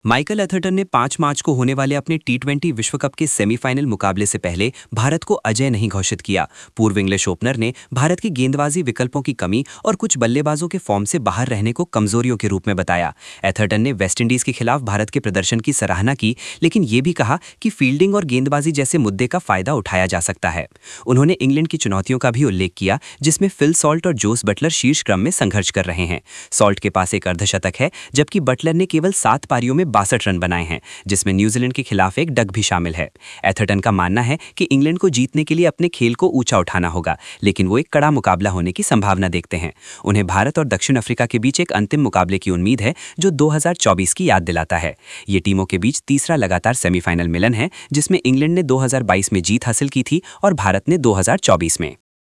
Michael Atherton ने 5 मार्च को होने वाले अपने टी20 विश्व कप के सेमीफाइनल मुकाबले से पहले भारत को अजेय नहीं घोषित किया। पूर्व इंग्लिश ओपनर ने भारत की गेंदबाजी विकल्पों की कमी और कुछ बल्लेबाजों के फॉर्म से बाहर रहने को कमजोरियों के रूप में बताया। एथरटन ने वेस्टइंडीज के खिलाफ भारत के प्रदर्शन की सराहना की, लेकिन ये भी कहा कि फील्डिंग और गेंदबाजी जैसे मुद्दे का फायदा उठाया जा सकता है। उन्होंने इंग्लैंड की चुनौतियों का भी उल्लेख किया, जिसमें फिल सॉल्ट और जोस बटलर शीर्ष क्रम में संघर्ष कर रहे हैं। सॉल्ट के पास एक अर्धशतक है, जबकि बटलर ने केवल 7 पारियों में 62 रन बनाए हैं, जिसमें न्यूजीलैंड के खिलाफ एक डक भी शामिल है। एथरटन का मानना है कि इंग्लैंड को जीतने के लिए अपने खेल को ऊंचा उठाना होगा, लेकिन वो एक कड़ा मुकाबला होने की संभावना देखते हैं। उन्हें भारत और दक्षिण अफ्रीका के बीच एक अंतिम मुकाबले की उम्मीद है, जो 2024 की याद दिलाता है। ये टीमों के बीच तीसरा लगातार सेमीफाइनल मिलन है, जिसमें इंग्लैंड ने 2022 में जीत हासिल की थी और भारत ने 2024 में।